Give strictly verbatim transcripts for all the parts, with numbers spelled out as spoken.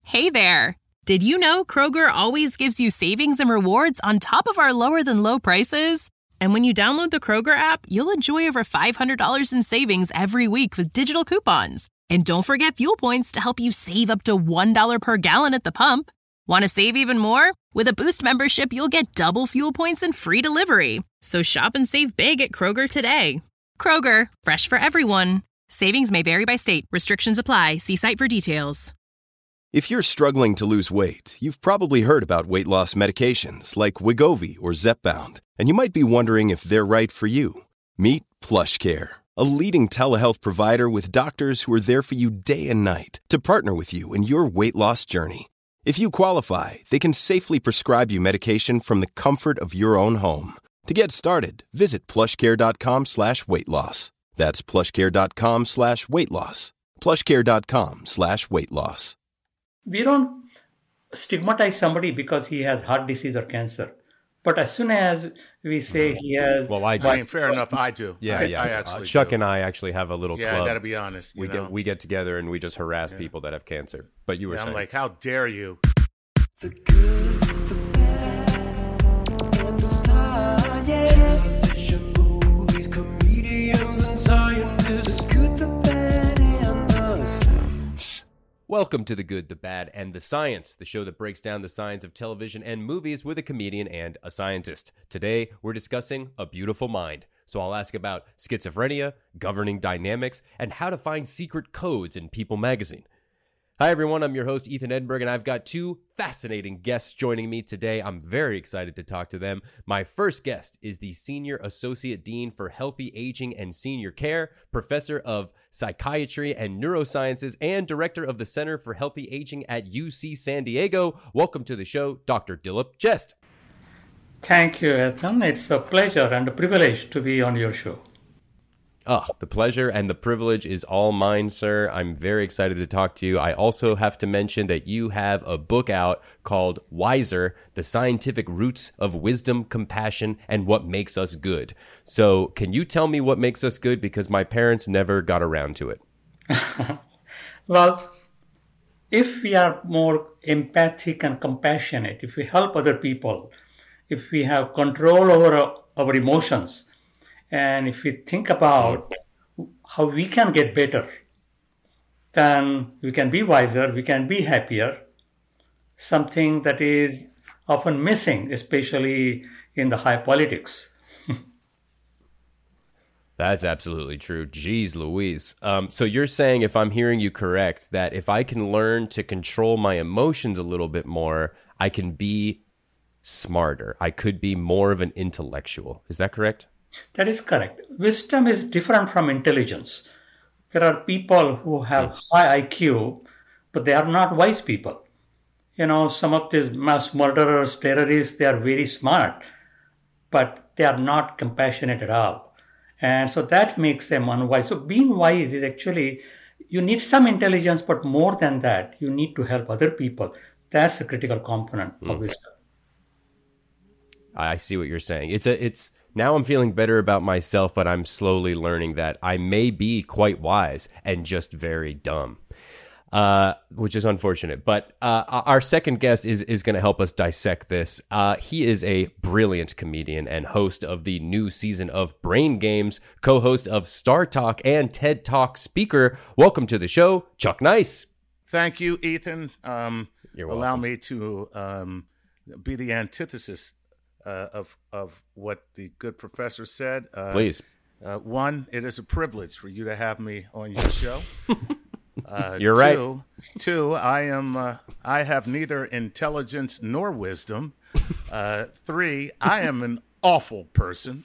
Hey there! Did you know Kroger always gives you savings and rewards on top of our lower-than-low prices? And when you download the Kroger app, you'll enjoy over five hundred dollars in savings every week with digital coupons. And don't forget fuel points to help you save up to one dollar per gallon at the pump. Want to save even more? With a Boost membership, you'll get double fuel points and free delivery. So shop and save big at Kroger today. Kroger, fresh for everyone. Savings may vary by state. Restrictions apply. See site for details. If you're struggling to lose weight, you've probably heard about weight loss medications like Wegovy or Zepbound, and you might be wondering if they're right for you. Meet PlushCare, a leading telehealth provider with doctors who are there for you day and night to partner with you in your weight loss journey. If you qualify, they can safely prescribe you medication from the comfort of your own home. To get started, visit plushcare.com slash weight loss. That's plushcare.com slash weight loss. plushcare.com slash weight loss. We don't stigmatize somebody because he has heart disease or cancer. But as soon as we say he has... Well, I, I mean, fair enough, I do. Yeah, I, yeah. I actually uh, Chuck do. and I actually have a little yeah, club. I got to be honest. You we know? get we get together and we just harass yeah. people that have cancer. But you were yeah, saying... I'm like, how dare you? The good, the bad, and the science. Television, movies, comedians, and scientists. The good, the bad, and the science. Welcome to The Good, the Bad, and the Science, the show that breaks down the science of television and movies with a comedian and a scientist. Today, we're discussing A Beautiful Mind. So I'll ask about schizophrenia, governing dynamics, and how to find secret codes in People magazine. Hi, everyone. I'm your host, Ethan Edinburgh, and I've got two fascinating guests joining me today. I'm very excited to talk to them. My first guest is the Senior Associate Dean for Healthy Aging and Senior Care, Professor of Psychiatry and Neurosciences, and Director of the Center for Healthy Aging at U C San Diego. Welcome to the show, Doctor Dilip Jest. Thank you, Ethan. It's a pleasure and a privilege to be on your show. Oh, the pleasure and the privilege is all mine, sir. I'm very excited to talk to you. I also have to mention that you have a book out called Wiser, The Scientific Roots of Wisdom, Compassion, and What Makes Us Good. So can you tell me what makes us good? Because my parents never got around to it. Well, if we are more empathic and compassionate, if we help other people, if we have control over our, our emotions, and if we think about how we can get better, then we can be wiser, we can be happier, something that is often missing, especially in the high politics. That's absolutely true. Jeez Louise. Um, so you're saying, if I'm hearing you correct, that if I can learn to control my emotions a little bit more, I can be smarter. I could be more of an intellectual. Is that correct? That is correct. Wisdom is different from intelligence. There are people who have high I Q, but they are not wise people. You know, some of these mass murderers, terrorists, they are very smart, but they are not compassionate at all. And so that makes them unwise. So being wise is actually, you need some intelligence, but more than that, you need to help other people. That's a critical component mm. of wisdom. I see what you're saying. It's a, it's, Now I'm feeling better about myself, but I'm slowly learning that I may be quite wise and just very dumb, uh, which is unfortunate. But uh, our second guest is is going to help us dissect this. Uh, he is a brilliant comedian and host of the new season of Brain Games, co-host of Star Talk and TED Talk speaker. Welcome to the show, Chuck Nice. Thank you, Ethan. Um, You're allow welcome. me to um, be the antithesis Uh, of of what the good professor said. Uh, Please. Uh, one, it is a privilege for you to have me on your show. Uh, You're two, right. Two, I am. Uh, I have neither intelligence nor wisdom. Uh, three, I am an awful person.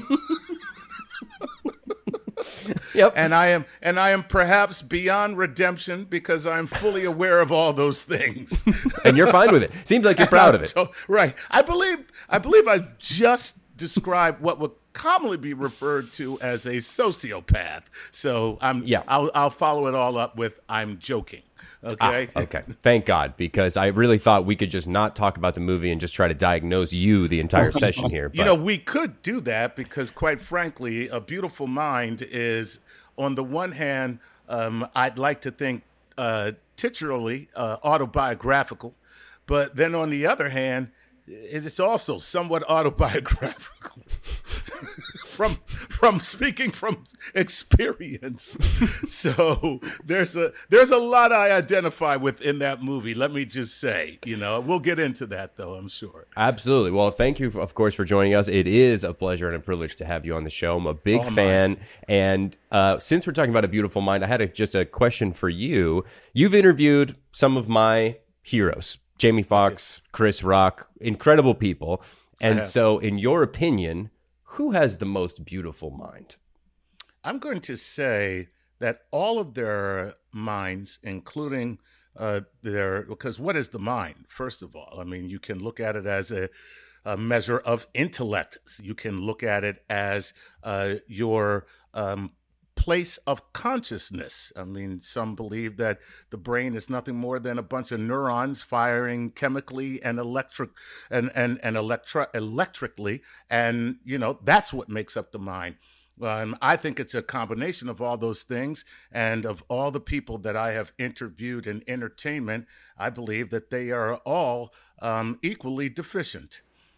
Yep. And I am and I am perhaps beyond redemption because I'm fully aware of all those things. And you're fine with it. Seems like you're proud of it. So, right. I believe I believe I just described what would commonly be referred to as a sociopath. So I'm Yeah. I'll I'll follow it all up with I'm joking. Okay. Ah, okay. Thank God, because I really thought we could just not talk about the movie and just try to diagnose you the entire session here. But. You know, we could do that because, quite frankly, A Beautiful Mind is, on the one hand, um, I'd like to think uh, titularly uh, autobiographical, but then on the other hand, it's also somewhat autobiographical. from from speaking from experience. So there's a there's a lot I identify with in that movie. Let me just say, you know, we'll get into that though, I'm sure. Absolutely. Well, thank you, of course, for joining us. It is a pleasure and a privilege to have you on the show. I'm a big Oh, fan. mine. And uh, since we're talking about A Beautiful Mind, I had a, just a question for you. You've interviewed some of my heroes, Jamie Foxx, Chris Rock, incredible people. And have. so, in your opinion, who has the most beautiful mind? I'm going to say that all of their minds, including uh, their, because what is the mind, first of all? I mean, you can look at it as a, a measure of intellect. You can look at it as uh, your um, place of consciousness. I mean, some believe that the brain is nothing more than a bunch of neurons firing chemically and electric and and and electri- electrically, and you know that's what makes up the mind. Um, I think it's a combination of all those things, and of all the people that I have interviewed in entertainment, I believe that they are all um, equally deficient.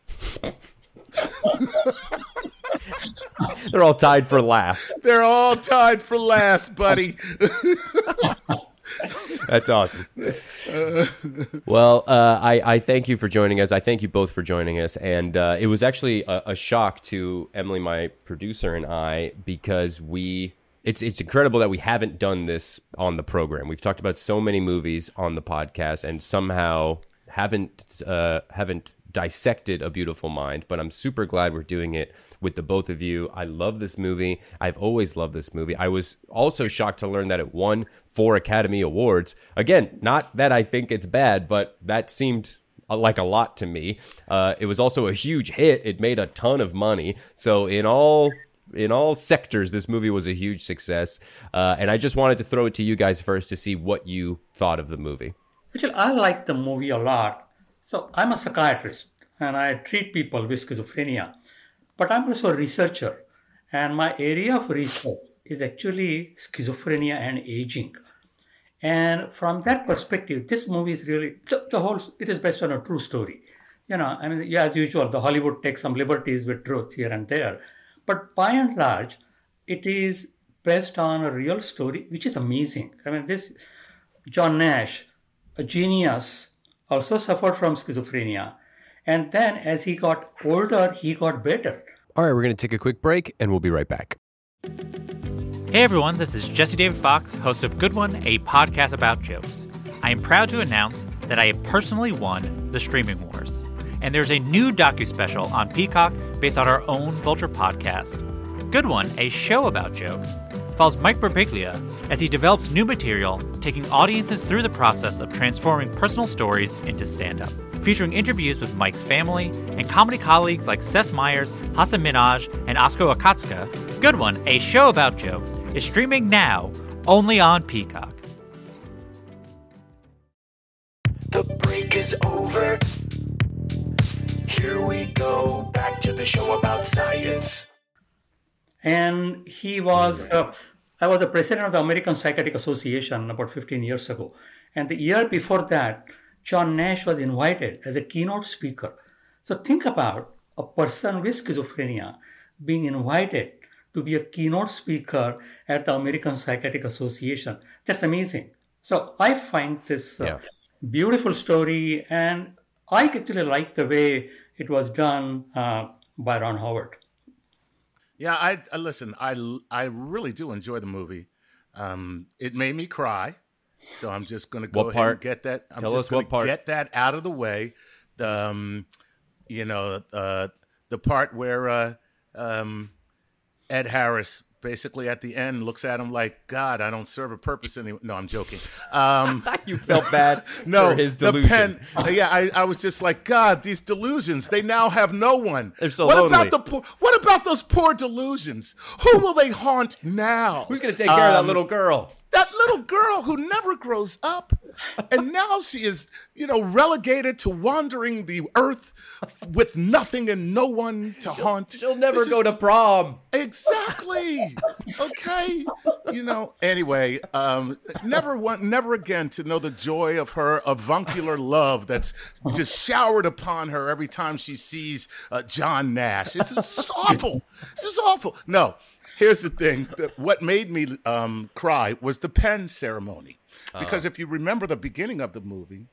They're all tied for last. They're all tied for last, buddy. That's awesome. Well, uh, I, I thank you for joining us. I thank you both for joining us. And uh, it was actually a, a shock to Emily, my producer, and I, because we it's it's incredible that we haven't done this on the program. We've talked about so many movies on the podcast and somehow haven't uh, haven't dissected A Beautiful Mind, but I'm super glad we're doing it with the both of you. I love this movie. I've always loved this movie. I was also shocked to learn that it won four Academy Awards. Again, not that I think it's bad, but that seemed like a lot to me. Uh, it was also a huge hit. It made a ton of money. So in all in all sectors, this movie was a huge success. Uh, and I just wanted to throw it to you guys first to see what you thought of the movie. Actually, I like the movie a lot. So I'm a psychiatrist and I treat people with schizophrenia, but I'm also a researcher, and my area of research is actually schizophrenia and aging. And from that perspective, this movie is really, the, the whole, it is based on a true story. You know, I mean, yeah, as usual, the Hollywood takes some liberties with truth here and there, but by and large, it is based on a real story, which is amazing. I mean, this John Nash, a genius, also suffered from schizophrenia. And then as he got older, he got better. All right, we're going to take a quick break, and we'll be right back. Hey everyone, this is Jesse David Fox, host of Good One, a podcast about jokes. I am proud to announce that I have personally won the Streaming Wars. And there's a new docu-special on Peacock based on our own Vulture podcast. Good One, a show about jokes, follows Mike Birbiglia as he develops new material, taking audiences through the process of transforming personal stories into stand-up. Featuring interviews with Mike's family and comedy colleagues like Seth Meyers, Hasan Minhaj, and Oskar Akatsuka, Good One, a show about jokes, is streaming now only on Peacock. The break is over. Here we go, back to the show about science. And he was, uh, I was the president of the American Psychiatric Association about fifteen years ago. And the year before that, John Nash was invited as a keynote speaker. So think about a person with schizophrenia being invited to be a keynote speaker at the American Psychiatric Association. That's amazing. So I find this uh, Yeah. beautiful story, and I actually like the way it was done uh, by Ron Howard. Yeah, I, I listen. I I really do enjoy the movie. Um, it made me cry, so I'm just going to go What ahead part? and get that. I'm Tell just us what gonna part. Get that out of the way. The um, you know uh, the part where uh, um, Ed Harris basically at the end looks at him like, God, I don't serve a purpose anymore. No, I'm joking. Um, You felt bad no, for his the delusion. pen. uh, yeah, I, I was just like, God, these delusions. They now have no one. They're so what lonely. about the poor? What about those poor delusions? Who will they haunt now? Who's going to take care of that Um, little girl? That little girl who never grows up, and now she is, you know, relegated to wandering the earth with nothing and no one to haunt. She'll never This go is- to prom. Exactly. Okay. You know. Anyway, um, never want, never again to know the joy of her avuncular love that's just showered upon her every time she sees uh, John Nash. It's, it's awful. This is awful. No. Here's the thing. What made me um, cry was the pen ceremony. Because if you remember the beginning of the movie,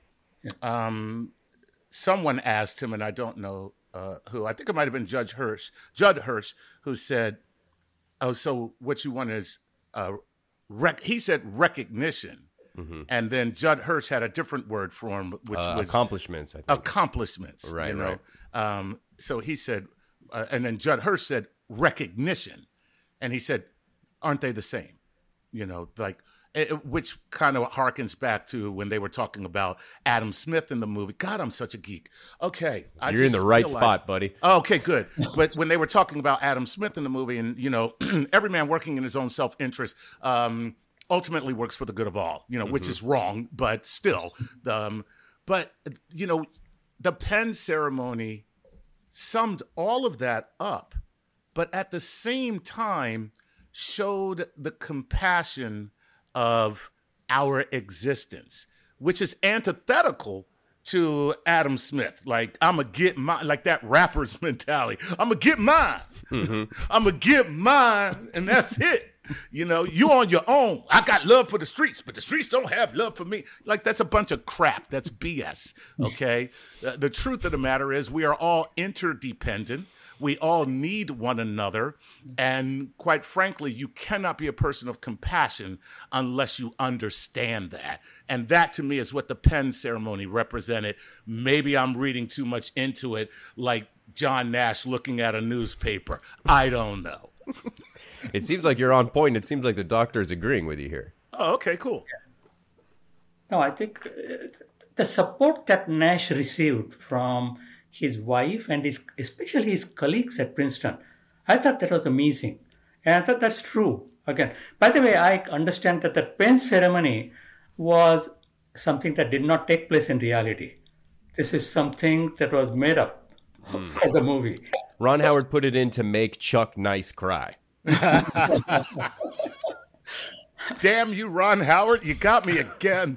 um, someone asked him, and I don't know uh, who, I think it might have been Judge Hirsch, Judd Hirsch, who said, oh, so what you want is, uh, rec-, he said recognition. Mm-hmm. And then Judd Hirsch had a different word for him, which Uh, was accomplishments, I think. accomplishments. Right, you know? right. Um, so he said, uh, and then Judd Hirsch said recognition. And he said, aren't they the same? You know, like, it, which kind of harkens back to when they were talking about Adam Smith in the movie. God, I'm such a geek. Okay. I You're in just the right realized- spot, buddy. Oh, okay, good. But when they were talking about Adam Smith in the movie, and, you know, every man working in his own self-interest um, ultimately works for the good of all, you know, which is wrong, but still. Um, but, you know, the pen ceremony summed all of that up, but at the same time showed the compassion of our existence, which is antithetical to Adam Smith. Like, I'm going to get mine, like that rapper's mentality. I'm going to get mine. Mm-hmm. I'm going to get mine, and that's it. You know, you on your own. I got love for the streets, but the streets don't have love for me. Like, that's a bunch of crap. That's B S, okay? the, the truth of the matter is we are all interdependent. We all need one another. And quite frankly, you cannot be a person of compassion unless you understand that. And that, to me, is what the pen ceremony represented. Maybe I'm reading too much into it, like John Nash looking at a newspaper. I don't know. It seems like you're on point. It seems like the doctor is agreeing with you here. Oh, okay, cool. No, I think uh, the support that Nash received from his wife and his, especially his colleagues at Princeton, I thought that was amazing. And I thought that's true. Again, by the way, I understand that the pen ceremony was something that did not take place in reality. This is something that was made up mm. for the movie. Ron Howard put it in to make Chuck Nice cry. Damn you, Ron Howard. You got me again.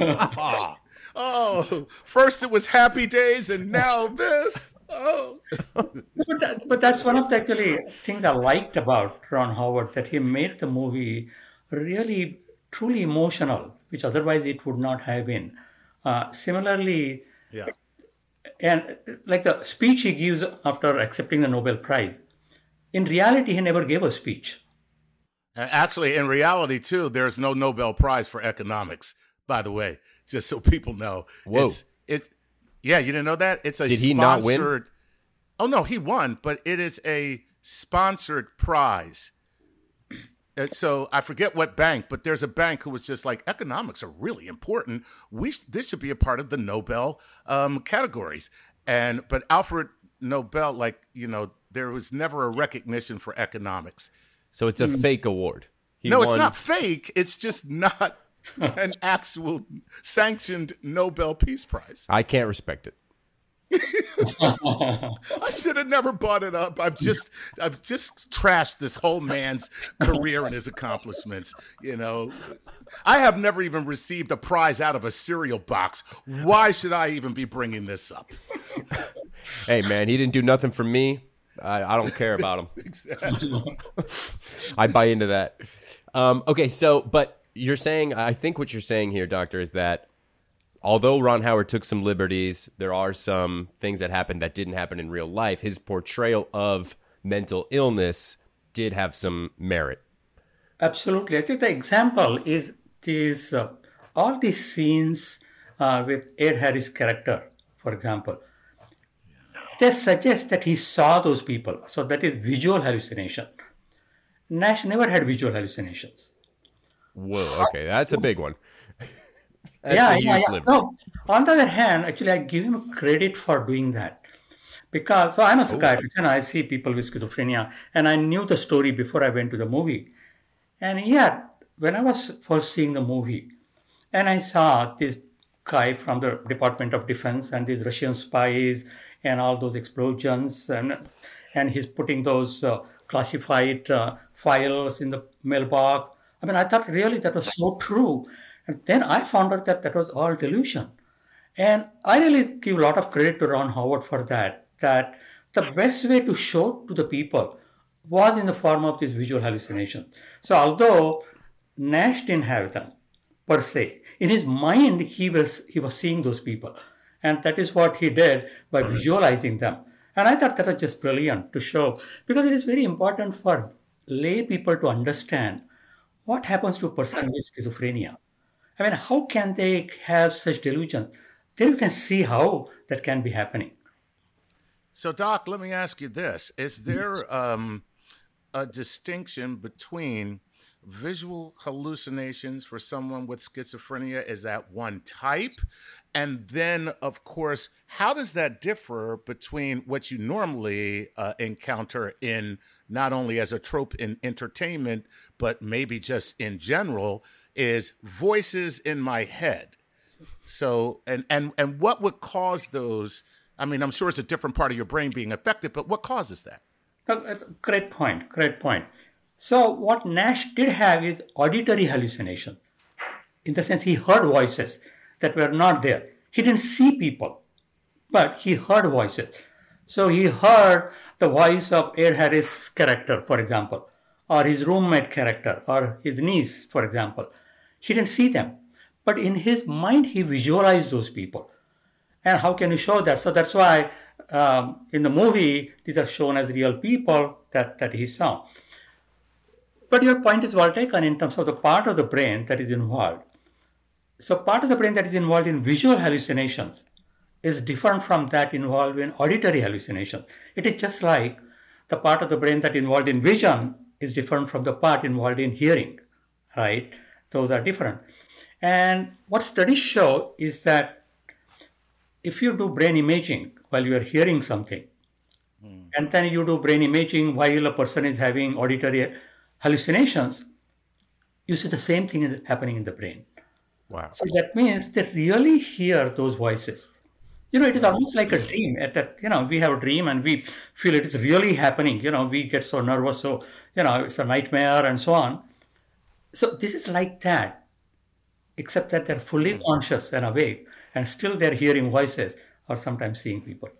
Oh, first it was Happy Days and now this. Oh. but, that, but that's one of the actually things I liked about Ron Howard, that he made the movie really truly emotional, which otherwise it would not have been. Uh, similarly, yeah. And like the speech he gives after accepting the Nobel Prize, in reality, he never gave a speech. Actually, in reality, too, there's no Nobel Prize for economics, by the way, just so people know. Whoa. It's, it's yeah, you didn't know that? It's a Did he sponsored, not win? Oh, no, he won, but it is a sponsored prize. And so I forget what bank, but there's a bank who was just like, economics are really important. We sh- this should be a part of the Nobel um, categories. And but Alfred Nobel, like, you know, there was never a recognition for economics. So it's a mm. fake award. He no, won. It's not fake. It's just not an actual sanctioned Nobel Peace Prize. I can't respect it. I should have never brought it up. I've just I've just trashed this whole man's career and his accomplishments. You know, I have never even received a prize out of a cereal box. Why should I even be bringing this up? Hey, man, he didn't do nothing for me. I, I don't care about him. Exactly. I buy into that. Um, okay, so, but you're saying, I think what you're saying here, Doctor, is that although Ron Howard took some liberties, there are some things that happened that didn't happen in real life. His portrayal of mental illness did have some merit. Absolutely. I think the example is these, uh, all these scenes uh, with Ed Harris' character, for example. They suggest that he saw those people. So that is visual hallucination. Nash never had visual hallucinations. Whoa, okay, that's a big one. That's yeah, a huge yeah, yeah. liberty. No, on the other hand, actually, I give him credit for doing that. Because, so I'm a psychiatrist and I see people with schizophrenia, and I knew the story before I went to the movie. And he had when I was first seeing the movie, and I saw this guy from the Department of Defense and these Russian spies and all those explosions, and and he's putting those uh, classified uh, files in the mailbox. I mean, I thought really that was so true. And then I found out that that was all delusion. And I really give a lot of credit to Ron Howard for that, that the best way to show to the people was in the form of this visual hallucination. So although Nash didn't have them per se, in his mind he was he was seeing those people. And that is what he did by visualizing them. And I thought that was just brilliant to show, because it is very important for lay people to understand what happens to a person with schizophrenia. I mean, how can they have such delusions? Then you can see how that can be happening. So, Doc, let me ask you this. Is there um, a distinction between visual hallucinations for someone with schizophrenia? Is that one type? And then, of course, how does that differ between what you normally uh, encounter in not only as a trope in entertainment, but maybe just in general, is voices in my head? So, and, and, and what would cause those? I mean, I'm sure it's a different part of your brain being affected, but what causes that? That's a great point, great point. So what Nash did have is auditory hallucination. In the sense he heard voices that were not there. He didn't see people, but he heard voices. So he heard the voice of Ed Harris' character, for example, or his roommate character, or his niece, for example. He didn't see them, but in his mind he visualized those people. And how can you show that? So that's why um, in the movie, these are shown as real people that, that he saw. But your point is well taken in terms of the part of the brain that is involved. So part of the brain that is involved in visual hallucinations is different from that involved in auditory hallucinations. It is just like the part of the brain that involved in vision is different from the part involved in hearing, right? Those are different. And what studies show is that if you do brain imaging while you are hearing something, mm. and then you do brain imaging while a person is having auditory hallucinations, you see the same thing happening in the brain. Wow. So that means they really hear those voices. You know, it is almost like a dream. At that, you know, we have a dream and we feel it is really happening. You know, we get so nervous, so, you know, it's a nightmare and so on. So this is like that, except that they're fully mm. conscious and awake, and still they're hearing voices or sometimes seeing people.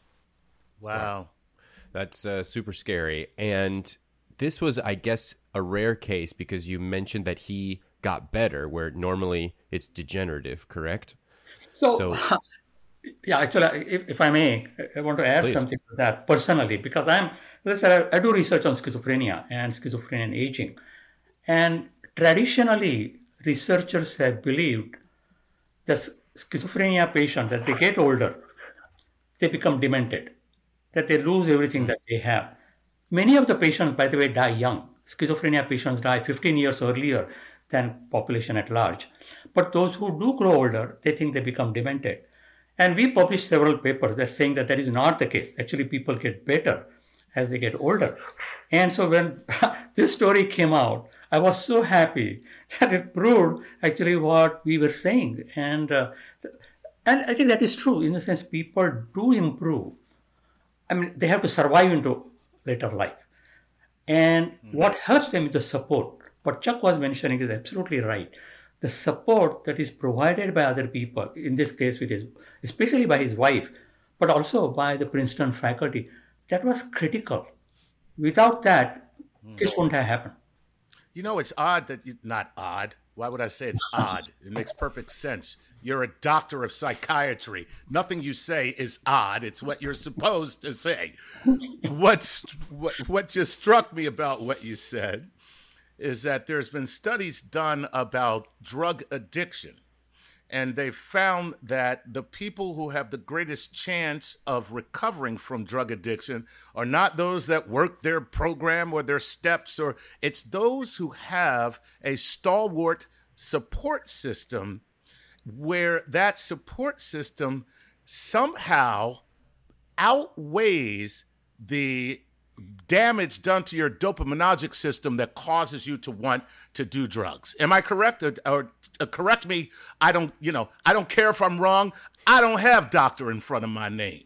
Wow. That's uh, super scary. And this was, I guess, a rare case because you mentioned that he got better, where normally it's degenerative, correct? So, so yeah, actually, if, if I may, I want to add please. something to that personally, because I'm, let's say, I, I do research on schizophrenia and schizophrenia and aging. And traditionally, researchers have believed that schizophrenia patients, as they get older, they become demented, that they lose everything that they have. Many of the patients, by the way, die young. Schizophrenia patients die fifteen years earlier than population at large. But those who do grow older, they think they become demented. And we published several papers that saying that that is not the case. Actually, people get better as they get older. And so when this story came out, I was so happy that it proved actually what we were saying. And, uh, and I think that is true in the sense people do improve. I mean, they have to survive into later life. And mm-hmm. what helps them is the support. What Chuck was mentioning is absolutely right. The support that is provided by other people, in this case with his, especially by his wife, but also by the Princeton faculty, that was critical. Without that, mm-hmm. this wouldn't have happened. You know, it's odd that you, not odd. Why would I say it's odd? It makes perfect sense. You're a doctor of psychiatry. Nothing you say is odd. It's what you're supposed to say. What's, what, what just struck me about what you said is that there's been studies done about drug addiction. And they found that the people who have the greatest chance of recovering from drug addiction are not those that work their program or their steps, or it's those who have a stalwart support system where that support system somehow outweighs the damage done to your dopaminergic system that causes you to want to do drugs. Am I correct? Or, or uh, correct me. I don't, you know, I don't care if I'm wrong. I don't have doctor in front of my name.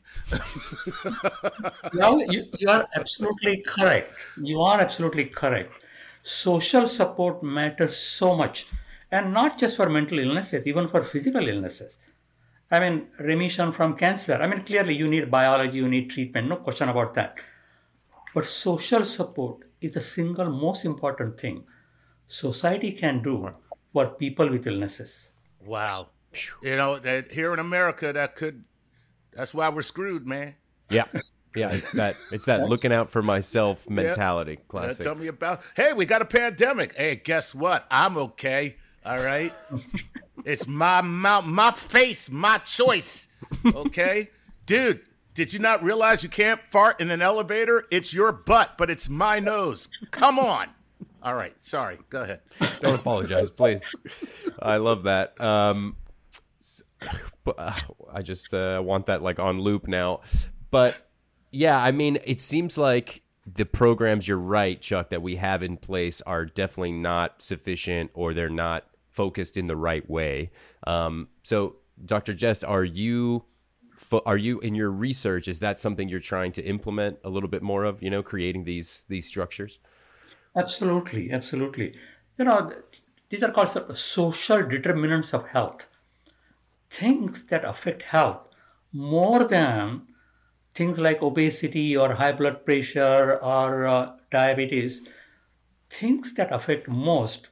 No, you, you are absolutely correct. You are absolutely correct. Social support matters so much, and not just for mental illnesses, even for physical illnesses. I mean, remission from cancer. I mean, clearly you need biology, you need treatment, no question about that. But social support is the single most important thing society can do for people with illnesses. Wow. You know, that here in America, that could, that's why we're screwed, man. Yeah. Yeah, it's that it's that looking out for myself mentality. Yeah. Classic. Tell me about, hey, we got a pandemic. Hey, guess what? I'm okay. All right. It's my mouth, my face, my choice. Okay? Dude, did you not realize you can't fart in an elevator? It's your butt, but it's my nose. Come on. All right. Sorry. Go ahead. Don't apologize, please. I love that. Um, but, uh, I just uh, want that like on loop now. But yeah, I mean, it seems like the programs, you're right, Chuck, that we have in place are definitely not sufficient, or they're not focused in the right way. Um, so, Doctor Jess, are you... Are you, in your research, is that something you're trying to implement a little bit more of, you know, creating these these structures? Absolutely, absolutely. You know, these are called sort of social determinants of health. Things that affect health more than things like obesity or high blood pressure or uh, diabetes. Things that affect most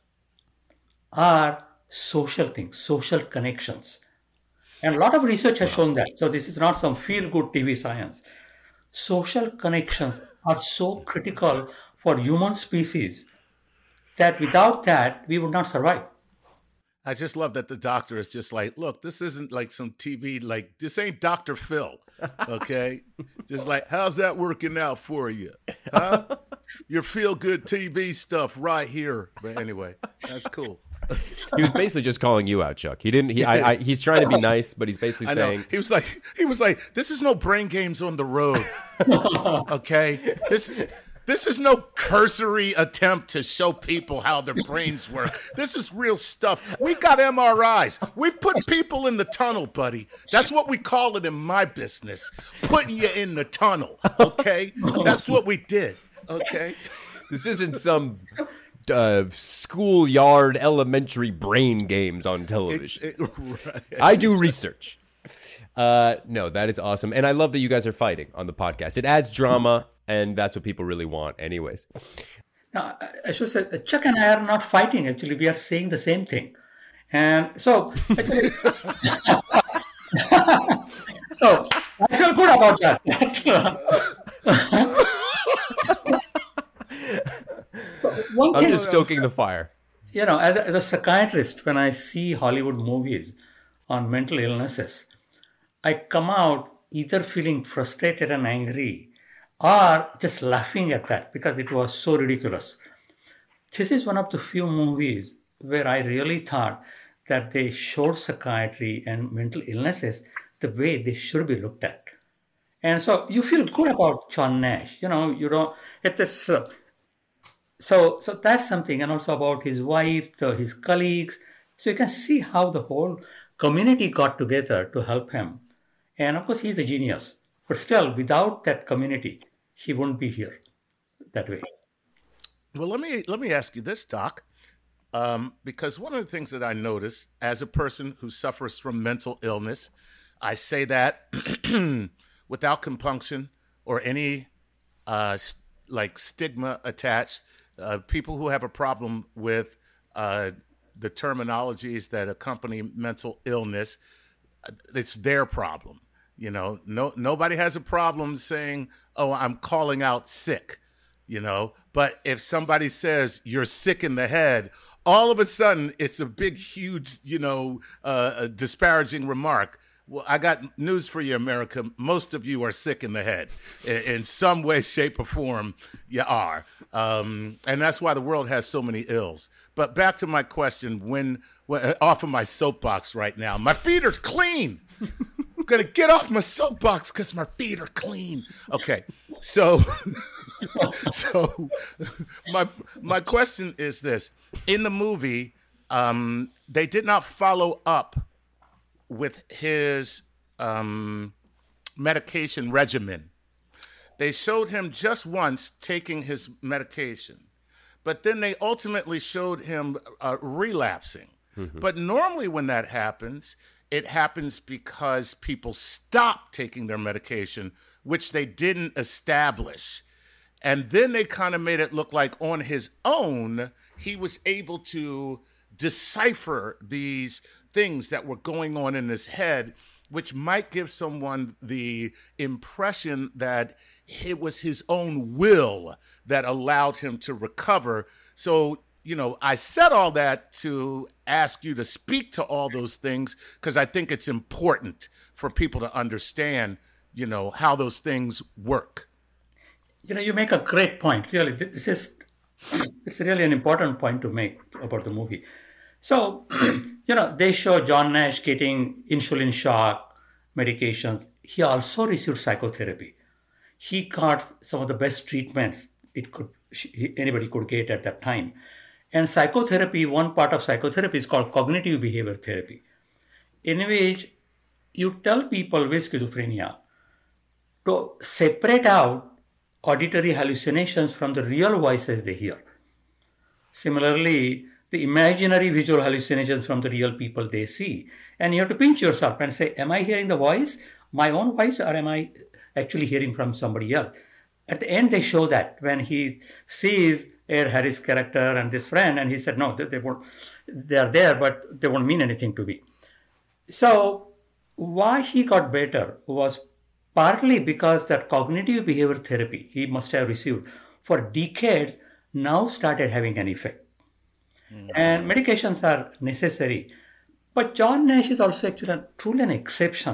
are social things, social connections. And a lot of research has shown that. So this is not some feel-good T V science. Social connections are so critical for human species that without that, we would not survive. I just love that the doctor is just like, look, this isn't like some T V, like, this ain't Doctor Phil, okay? Just like, how's that working out for you? Huh? Your feel-good T V stuff right here. But anyway, that's cool. He was basically just calling you out, Chuck. He didn't. He, I, I, he's trying to be nice, but he's basically I know. saying He was like, he was like, this is no brain games on the road, okay? This is this is no cursory attempt to show people how their brains work. This is real stuff. We got M R Is. We put people in the tunnel, buddy. That's what we call it in my business. Putting you in the tunnel, okay? That's what we did, okay? This isn't some uh, schoolyard elementary brain games on television. It, it, right. I do research. Uh, no, that is awesome. And I love that you guys are fighting on the podcast. It adds drama, and that's what people really want anyways. Now, I should say, Chuck and I are not fighting. Actually, we are saying the same thing. And so, actually, so I feel good about that. One I'm thing, just stoking the fire. you know, as a, as a psychiatrist, when I see Hollywood movies on mental illnesses, I come out either feeling frustrated and angry or just laughing at that because it was so ridiculous. This is one of the few movies where I really thought that they showed psychiatry and mental illnesses the way they should be looked at. And so you feel good about John Nash, you know, you know, it is, uh, so, so that's something, and also about his wife, the, his colleagues. So you can see how the whole community got together to help him. And of course, he's a genius, but still without that community, he wouldn't be here that way. Well, let me let me ask you this, Doc, um, because one of the things that I notice as a person who suffers from mental illness, I say that without compunction or any uh, like stigma attached. Uh, people who have a problem with uh, the terminologies that accompany mental illness, it's their problem. You know, no nobody has a problem saying, "Oh, I'm calling out sick." You know, but if somebody says you're sick in the head, all of a sudden it's a big, huge, you know, uh, a disparaging remark. Well, I got news for you, America. Most of you are sick in the head. In, in some way, shape, or form, you are. Um, and that's why the world has so many ills. But back to my question, when, when off of my soapbox right now, my feet are clean. I'm going to get off my soapbox because my feet are clean. Okay, so... So my my question is this. In the movie, um, they did not follow up with his um, medication regimen. They showed him just once taking his medication, but then they ultimately showed him uh, relapsing. Mm-hmm. But normally when that happens, it happens because people stop taking their medication, which they didn't establish. And then they kind of made it look like on his own, he was able to decipher these things that were going on in his head, which might give someone the impression that it was his own will that allowed him to recover. So, you know, I said all that to ask you to speak to all those things because I think it's important for people to understand, you know, how those things work. You know, you make a great point. Really, this is it's really an important point to make about the movie. So, you know, they show John Nash getting insulin shock medications. He also received psychotherapy. He got some of the best treatments it could anybody could get at that time. And psychotherapy, one part of psychotherapy is called cognitive behavior therapy, in which you tell people with schizophrenia to separate out auditory hallucinations from the real voices they hear. Similarly, the imaginary visual hallucinations from the real people they see. And you have to pinch yourself and say, am I hearing the voice, my own voice, or am I actually hearing from somebody else? At the end, they show that when he sees Ed Harris' character and this friend, and he said, no, they, they won't, they are there, but they won't mean anything to me. So why he got better was partly because that cognitive behavior therapy he must have received for decades now started having an effect. Mm-hmm. And medications are necessary. But John Nash is also actually truly an exception.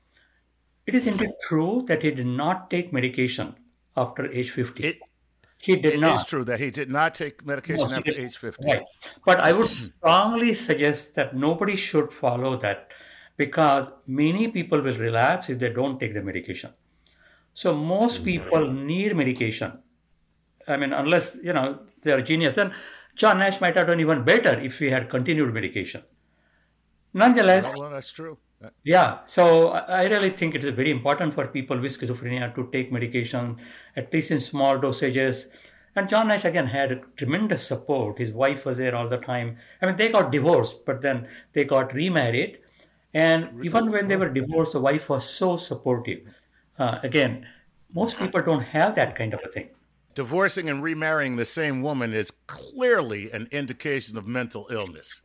It is indeed true that he did not take medication after age fifty. It, he did it not. It is true that he did not take medication no, after did, age fifty. Right. But I would strongly suggest that nobody should follow that, because many people will relapse if they don't take the medication. So most people need medication. I mean, unless, you know, they are genius. Then John Nash might have done even better if he had continued medication. Nonetheless, well, that's true. Yeah, so I really think it is very important for people with schizophrenia to take medication, at least in small dosages. And John Nash, again, had tremendous support. His wife was there all the time. I mean, they got divorced, but then they got remarried. And even when they were divorced, the wife was so supportive. Uh, again, most people don't have that kind of a thing. Divorcing and remarrying the same woman is clearly an indication of mental illness.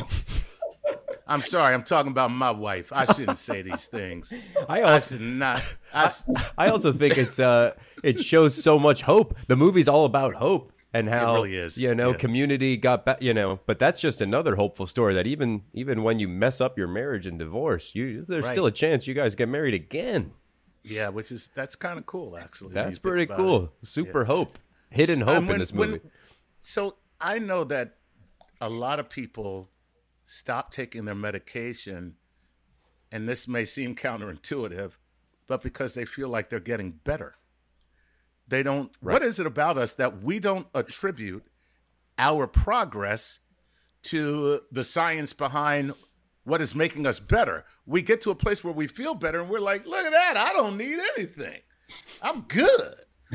I'm sorry, I'm talking about my wife. I shouldn't say these things. I also I should not. I, I also think it's uh, it shows so much hope. The movie's all about hope and how it really is. you know yeah. community got back. You know, but that's just another hopeful story. That even even when you mess up your marriage and divorce, you there's right. still a chance you guys get married again. Yeah, which is that's kind of cool, actually. That's pretty cool. It. Super yeah. hope, hidden hope when, in this movie. When, so I know that a lot of people stop taking their medication, and this may seem counterintuitive, but because they feel like they're getting better. They don't, right. What is it about us that we don't attribute our progress to the science behind what is making us better? We get to a place where we feel better and we're like, look at that, I don't need anything. I'm good.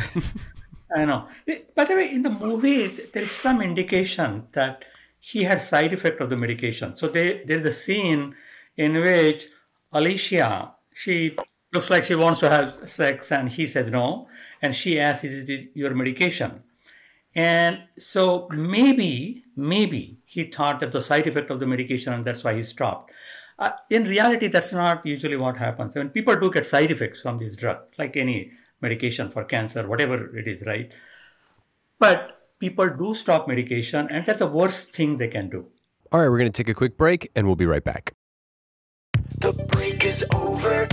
I know. By the way, in the movie, there is some indication that he had side effect of the medication. So they, there's a scene in which Alicia, she looks like she wants to have sex and he says no. And she asks, is it your medication? And so maybe, maybe he thought that the side effect of the medication and that's why he stopped. Uh, in reality, that's not usually what happens. When people do get side effects from this drug, like any medication for cancer, whatever it is, right? But people do stop medication, and that's the worst thing they can do. All right, we're going to take a quick break, and we'll be right back. The break is over.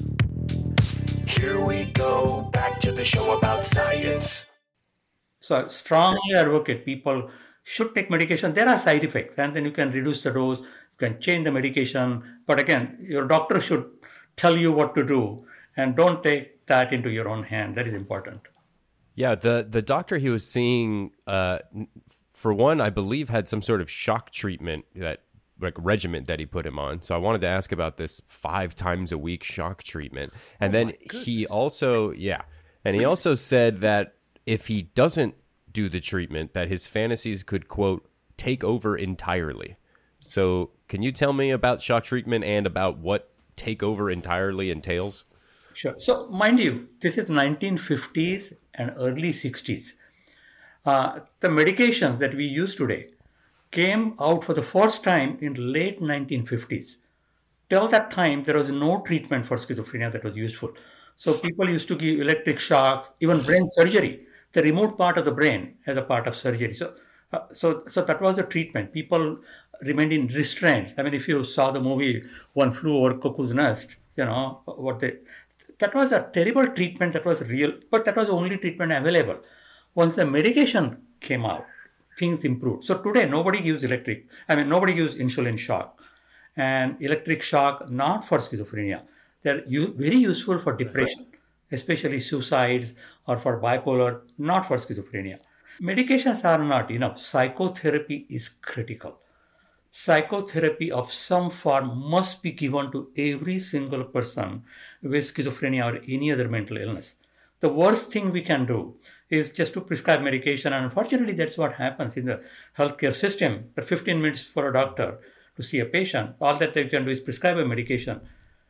Here we go, back to the show about science. So I strongly advocate people should take medication. There are side effects, and then you can reduce the dose, you can change the medication. But again, your doctor should tell you what to do, and don't take that into your own hand. That is important. Yeah, the the doctor he was seeing, uh, for one, I believe had some sort of shock treatment that like regimen that he put him on. So I wanted to ask about this five times a week shock treatment. And Oh, then my goodness. he also, yeah, and he also said that if he doesn't do the treatment, that his fantasies could, quote, take over entirely. So can you tell me about shock treatment and about what take over entirely entails? Sure. So, mind you, this is nineteen fifties and early sixties. Uh, the medications that we use today came out for the first time in late nineteen fifties. Till that time, there was no treatment for schizophrenia that was useful. So people used to give electric shocks, even brain surgery. They removed part of the brain as a part of surgery. So, uh, so, so that was the treatment. People remained in restraints. I mean, if you saw the movie One Flew Over Cuckoo's Nest, you know what they. That was a terrible treatment. That was real, but that was the only treatment available. Once the medication came out, things improved. So today, nobody gives electric. I mean, nobody gives insulin shock, and electric shock not for schizophrenia. They're u- very useful for depression, especially suicides or for bipolar, not for schizophrenia. Medications are not enough. Psychotherapy is critical. Psychotherapy of some form must be given to every single person with schizophrenia or any other mental illness. The worst thing we can do is just to prescribe medication. And unfortunately, that's what happens in the healthcare system. For fifteen minutes for a doctor to see a patient, all that they can do is prescribe a medication.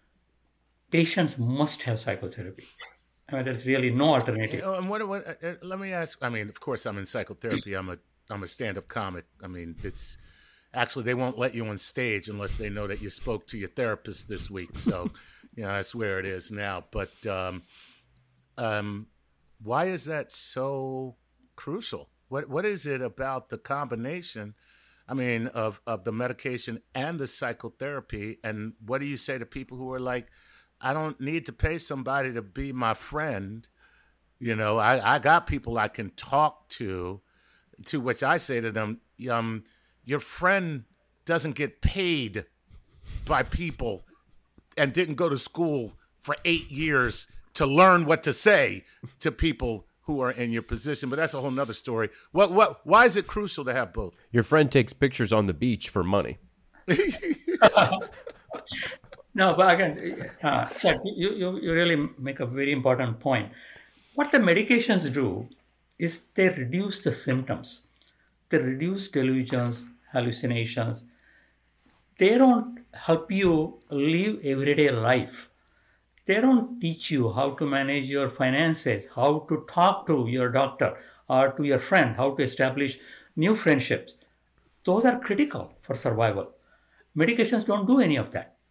Patients must have psychotherapy. I mean, there's really no alternative. You know, and what, what, uh, uh, let me ask. I mean, of course, I'm in psychotherapy. I'm a I'm a stand-up comic. I mean, it's actually they won't let you on stage unless they know that you spoke to your therapist this week. So, you know, that's where it is now. But um, um, why is that so crucial? What what is it about the combination? I mean, of of the medication and the psychotherapy? And what do you say to people who are like, I don't need to pay somebody to be my friend. You know, I, I got people I can talk to, to which I say to them, um, your friend doesn't get paid by people and didn't go to school for eight years to learn what to say to people who are in your position. But that's a whole nother story. What, what, why is it crucial to have both? Your friend takes pictures on the beach for money. No, but again, uh, Chad, you, you, you really make a very important point. What the medications do is they reduce the symptoms. They reduce delusions, hallucinations. They don't help you live everyday life. They don't teach you how to manage your finances, how to talk to your doctor or to your friend, how to establish new friendships. Those are critical for survival. Medications don't do any of that.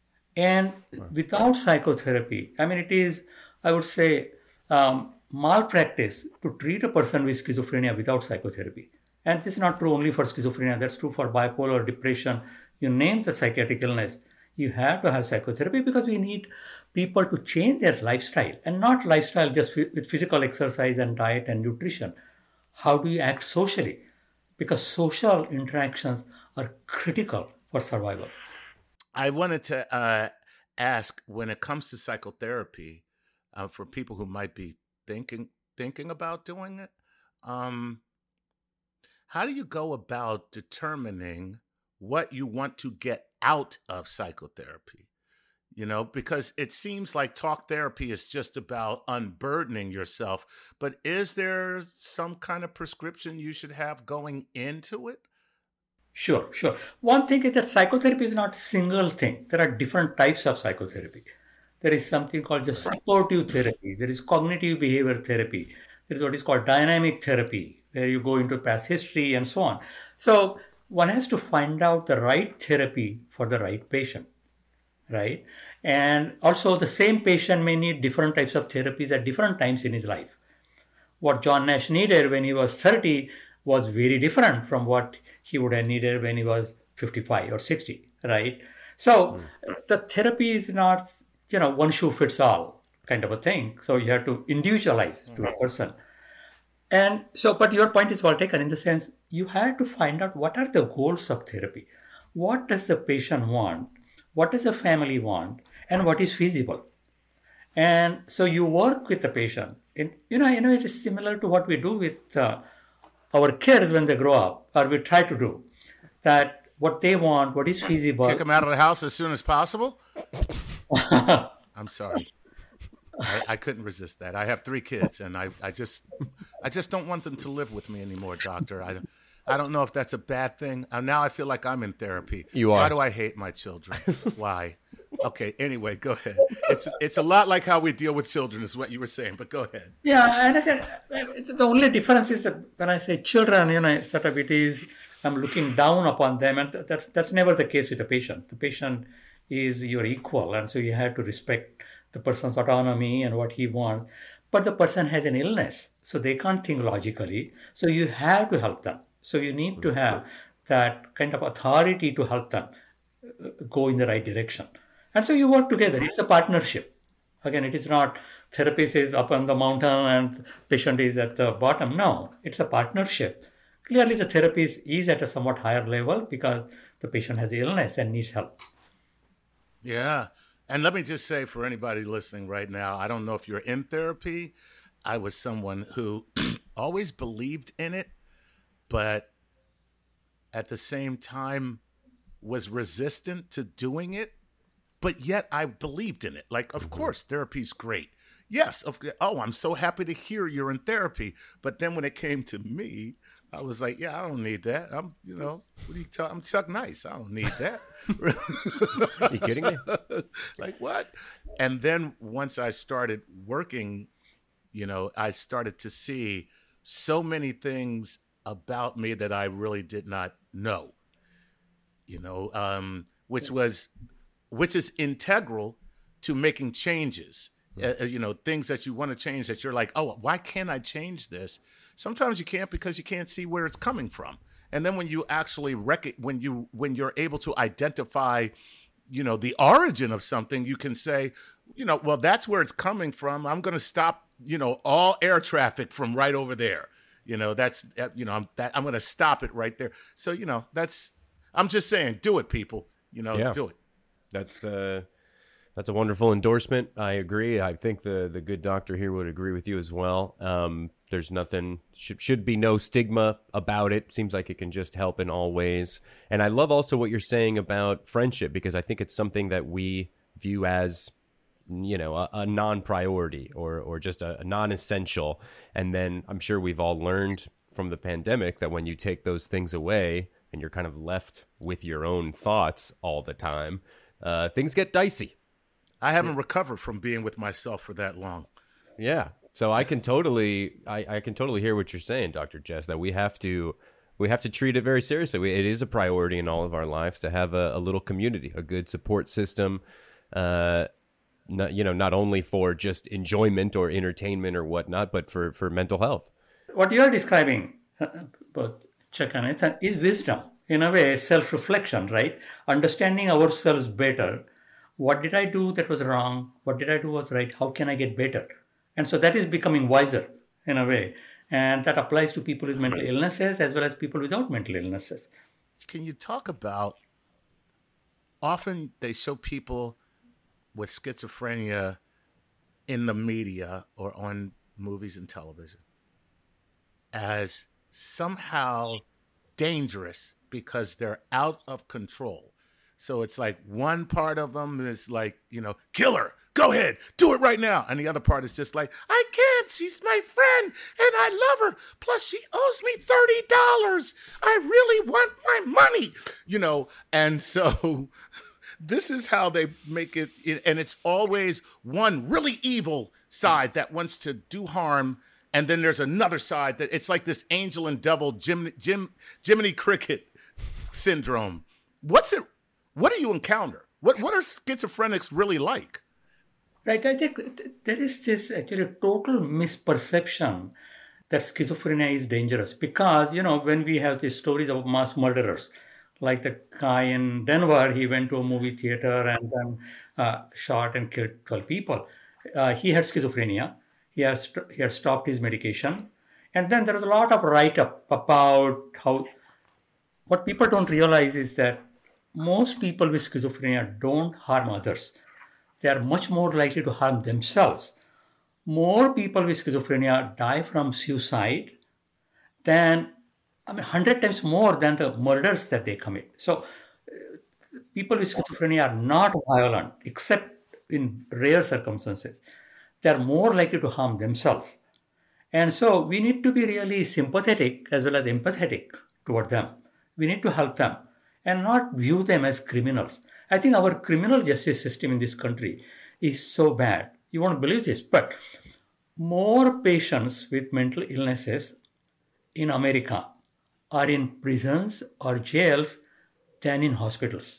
And without psychotherapy, I mean, it is, I would say, um, malpractice to treat a person with schizophrenia without psychotherapy. And this is not true only for schizophrenia, that's true for bipolar, depression. You name the psychiatric illness, you have to have psychotherapy because we need people to change their lifestyle, and not lifestyle just with physical exercise and diet and nutrition. How do you act socially? Because social interactions are critical for survival. I wanted to uh, ask, when it comes to psychotherapy, uh, for people who might be thinking thinking about doing it, um, how do you go about determining what you want to get out of psychotherapy? You know, because it seems like talk therapy is just about unburdening yourself, but is there some kind of prescription you should have going into it? Sure, sure. One thing is that psychotherapy is not a single thing. There are different types of psychotherapy. There is something called the supportive therapy. There is cognitive behavior therapy. There is what is called dynamic therapy, where you go into past history and so on. So one has to find out the right therapy for the right patient, right? And also the same patient may need different types of therapies at different times in his life. What John Nash needed when he was thirty was very different from what he would have needed when he was fifty-five or sixty, right? So the therapy is not, you know, one shoe fits all kind of a thing. So you have to individualize to a person. And so, but your point is well taken in the sense you have to find out what are the goals of therapy. What does the patient want? What does the family want? And what is feasible? And so you work with the patient in, you know, you know, it is similar to what we do with uh, our kids when they grow up, or we try to do that. What they want, what is feasible. Kick them out of the house as soon as possible? I'm sorry. I, I couldn't resist that. I have three kids, and I, I just, I just don't want them to live with me anymore, doctor. I, I don't know if that's a bad thing. Uh, now I feel like I'm in therapy. You are. Why do I hate my children? Why? Okay. Anyway, go ahead. It's, it's a lot like how we deal with children, is what you were saying. But go ahead. Yeah, and again, the only difference is that when I say children, you know, sort of it is I'm looking down upon them, and that's that's never the case with the patient. The patient is your equal, and so you have to respect the person's autonomy and what he wants. But the person has an illness, so they can't think logically. So you have to help them. So you need to have that kind of authority to help them go in the right direction. And so you work together. It's a partnership. Again, it is not therapist is up on the mountain and patient is at the bottom. No, it's a partnership. Clearly, the therapist is at a somewhat higher level because the patient has illness and needs help. Yeah. And let me just say for anybody listening right now, I don't know if you're in therapy. I was someone who always believed in it, but at the same time was resistant to doing it. But yet I believed in it. Like, of course, therapy's great. Yes. Of, oh, I'm so happy to hear you're in therapy. But then when it came to me, I was like, yeah, I don't need that. I'm, you know, what are you talking? I'm Chuck Nice. I don't need that. Are you kidding me? Like, what? And then once I started working, you know, I started to see so many things about me that I really did not know, you know, um, which was, which is integral to making changes. Uh, you know, things that you want to change that you're like, oh, why can't I change this? Sometimes you can't because you can't see where it's coming from. And then when you actually rec- when you when you're able to identify, you know, the origin of something, you can say, you know, well, that's where it's coming from. I'm going to stop, you know, all air traffic from right over there. You know, that's, you know, I'm that I'm going to stop it right there. So, you know, that's, I'm just saying, do it, people. You know, Yeah. do it. That's uh, that's a wonderful endorsement. I agree. I think the the good doctor here would agree with you as well. Um, there's nothing should should be no stigma about it. Seems like it can just help in all ways. And I love also what you're saying about friendship, because I think it's something that we view as, you know, a, a non-priority or or just a, a non-essential. And then I'm sure we've all learned from the pandemic that when you take those things away and you're kind of left with your own thoughts all the time, uh, things get dicey. I haven't recovered from being with myself for that long. Yeah. So I can totally, I, I can totally hear what you're saying, Doctor Jess, that we have to, we have to treat it very seriously. We, it is a priority in all of our lives to have a, a little community, a good support system, uh, not, you know, not only for just enjoyment or entertainment or whatnot, but for, for mental health. What you are describing, uh, both Chuck and Ethan, is wisdom. In a way, self-reflection, right? Understanding ourselves better. What did I do that was wrong? What did I do was right? How can I get better? And so that is becoming wiser in a way. And that applies to people with mental illnesses as well as people without mental illnesses. Can you talk about, often they show people with schizophrenia in the media or on movies and television as somehow dangerous because they're out of control. So it's like one part of them is like, you know, kill her, go ahead, do it right now. And the other part is just like, I can't, she's my friend and I love her. Plus she owes me thirty dollars. I really want my money, you know. And so this is how they make it. And it's always one really evil side that wants to do harm. And then there's another side that it's like this angel and devil Jim, Jim, Jiminy Cricket syndrome. What's it? What do you encounter? What what are schizophrenics really like? Right, I think there is this actually total misperception that schizophrenia is dangerous because, you know, when we have these stories of mass murderers, like the guy in Denver, he went to a movie theater and then uh, shot and killed twelve people. Uh, he had schizophrenia. He has st- he had stopped his medication. And then there was a lot of write-up about how, what people don't realize is that most people with schizophrenia don't harm others. They are much more likely to harm themselves. more people with schizophrenia die from suicide than, I mean, one hundred times more than the murders that they commit. So people with schizophrenia are not violent except in rare circumstances. They are more likely to harm themselves. And so we need to be really sympathetic as well as empathetic toward them. We need to help them and not view them as criminals. I think our criminal justice system in this country is so bad. You won't believe this, but more patients with mental illnesses in America are in prisons or jails than in hospitals.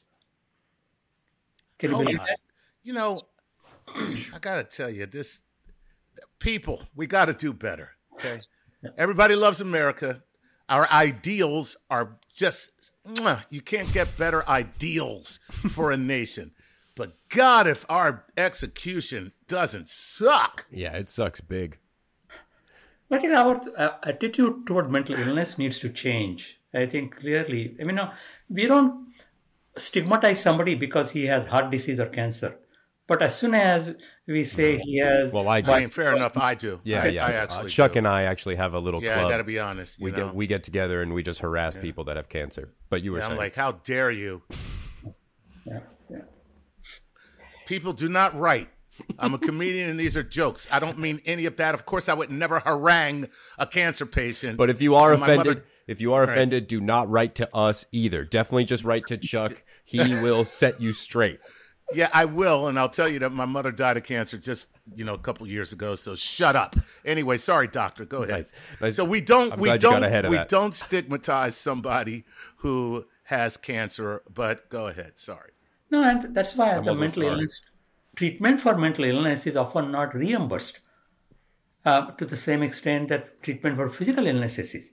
Can you Oh believe my. that? You know, I got to tell you, this people, we got to do better. Okay. Everybody loves America. Our ideals are just, mwah, you can't get better ideals for a nation. But God, if our execution doesn't suck. Yeah, it sucks big. I think our uh, attitude toward mental illness needs to change. I think clearly, I mean, no, we don't stigmatize somebody because he has heart disease or cancer. But as soon as we say he has, Well, I I do. mean, fair enough, I do. Yeah, I, yeah. I Uh, actually Chuck do. and I actually have a little Yeah, club. I got to be honest. You we know? get we get together and we just harass people that have cancer. But you were Yeah, I'm saying, like, how dare you? yeah, yeah. People do not write. I'm a comedian and these are jokes. I don't mean any of that. Of course, I would never harangue a cancer patient. but if you are And my offended, mother- if you are offended, do not write to us either. Definitely just write to Chuck. He will set you straight. Yeah, I will, and I'll tell you that my mother died of cancer just, you know, a couple years ago, so shut up. Anyway, sorry, doctor, go ahead. Nice. Nice. So we don't I'm we glad you got don't ahead of we that. don't stigmatize somebody who has cancer, but go ahead. Sorry. No, and that's why the also mental sorry. illness treatment for mental illness is often not reimbursed uh, to the same extent that treatment for physical illnesses is,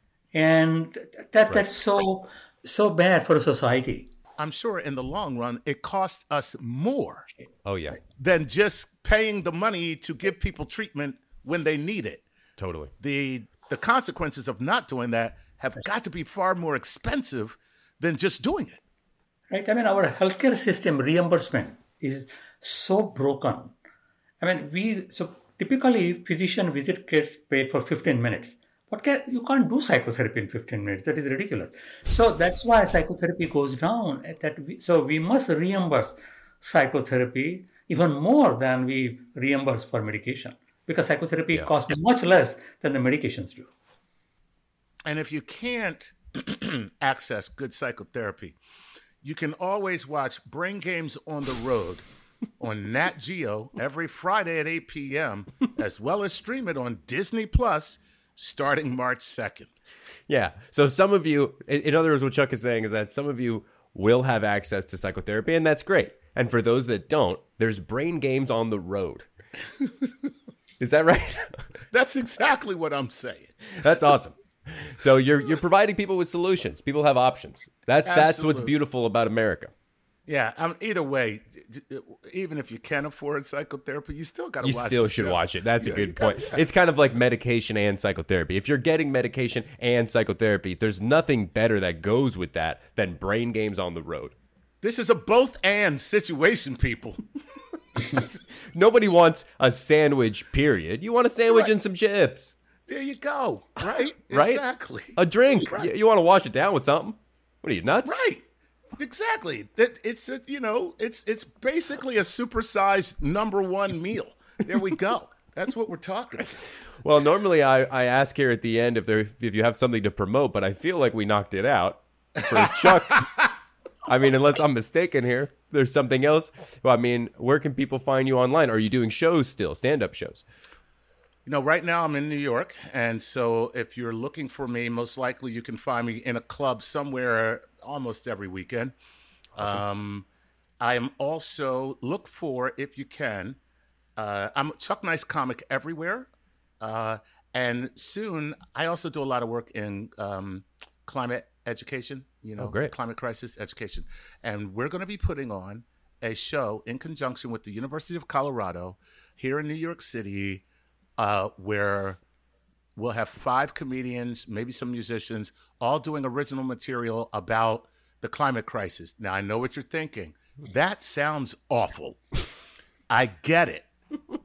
and th- that that's so so bad for a society. I'm sure in the long run it costs us more Oh yeah, than just paying the money to give people treatment when they need it. totally. The the consequences of not doing that have got to be far more expensive than just doing it. Right? I mean, our healthcare system reimbursement is so broken. I mean, we so typically physician visit gets paid for fifteen minutes. But can, you can't do psychotherapy in fifteen minutes. That is ridiculous. So that's why psychotherapy goes down. That we, so we must reimburse psychotherapy even more than we reimburse for medication because psychotherapy Yeah. costs much less than the medications do. And if you can't access good psychotherapy, you can always watch Brain Games on the Road on Nat Geo every Friday at eight p.m., as well as stream it on Disney Plus starting March second. Yeah. So some of you, in in other words, what Chuck is saying is that some of you will have access to psychotherapy, and that's great. And for those that don't, there's Brain Games on the Road. Is that right? That's exactly what I'm saying. That's awesome. So you're you're providing people with solutions. People have options. That's that's what's Absolutely. beautiful about America. Yeah, um, either way, d- d- even if you can afford psychotherapy, you still got to You watch still the should show. watch it. That's Yeah, a you good gotta- point. It's kind of like medication and psychotherapy. If you're getting medication and psychotherapy, there's nothing better that goes with that than Brain Games on the Road. This is a both and situation, people. Nobody wants a sandwich, period. You want a sandwich Right. and some chips. There you go. Right? Right? Exactly. A drink. Right. You, you want to wash it down with something? What are you, nuts? Right. Exactly. That it's a, you know, it's it's basically a supersized number one meal. There we go. That's what we're talking about. Well, normally I, I ask here at the end if there if you have something to promote, but I feel like we knocked it out for Chuck. I mean, unless I'm mistaken here, there's something else. Well, I mean, where can people find you online? Are you doing shows still, stand-up shows? You know, right now I'm in New York, and so if you're looking for me, most likely you can find me in a club somewhere almost every weekend. Um, I am also, look for, if you can, uh, I'm Chuck Nice Comic everywhere. Uh, and soon, I also do a lot of work in um, climate education, you know, Oh, great. climate crisis education. And we're going to be putting on a show in conjunction with the University of Colorado here in New York City, uh, where we'll have five comedians, maybe some musicians, all doing original material about the climate crisis. Now, I know what you're thinking. That sounds awful. I get it.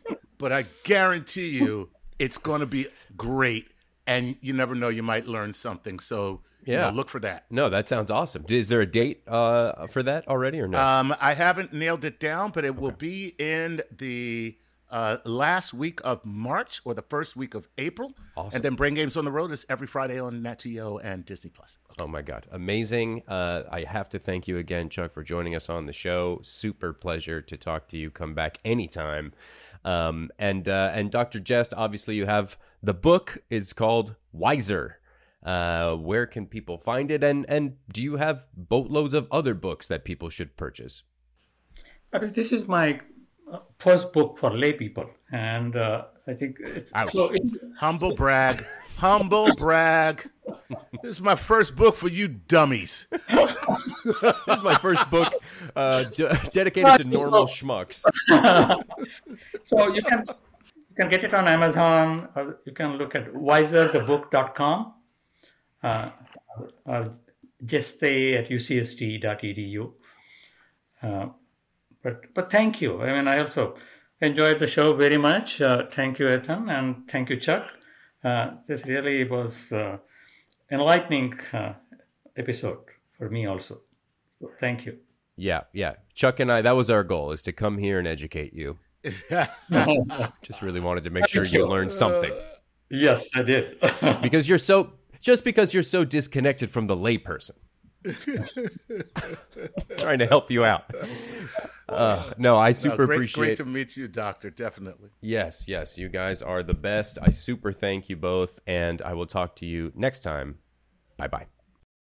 but I guarantee you it's going to be great. And you never know, you might learn something. So you Yeah. know, look for that. No, that sounds awesome. Is there a date uh, for that already or no? Um, I haven't nailed it down, but it will be in the uh, last week of March or the first week of April. Awesome. And then Brain Games on the Road is every Friday on Nat Geo and Disney Plus. Oh my God. Amazing. Uh, I have to thank you again, Chuck, for joining us on the show. Super pleasure to talk to you. Come back anytime. Um, and, uh, and Doctor Jest, obviously you have the book is called Wiser. Uh, where can people find it? And, and do you have boatloads of other books that people should purchase? I mean, this is my uh, first book for lay people, and uh, I think it's Ouch. so. It, Humble brag. Humble brag. This is my first book for you dummies. This is my first book uh, d- dedicated to normal schmucks. so you can you can get it on Amazon, or you can look at wiser the book dot com, uh, or just stay at u c s t dot e d u. Uh, but but thank you. I mean, I also enjoyed the show very much. Uh, thank you, Ethan, and thank you, Chuck. Uh, this really was uh, enlightening uh, episode for me also. So thank you. Yeah, yeah. Chuck and I, that was our goal, is to come here and educate you. Just really wanted to make sure you learned something. Yes, I did. Because you're so, just because you're so disconnected from the layperson. Trying to help you out. Uh, no, I super No, great, appreciate great to meet you, Doctor. Definitely. Yes, yes. You guys are the best. I super thank you both. And I will talk to you next time. Bye-bye.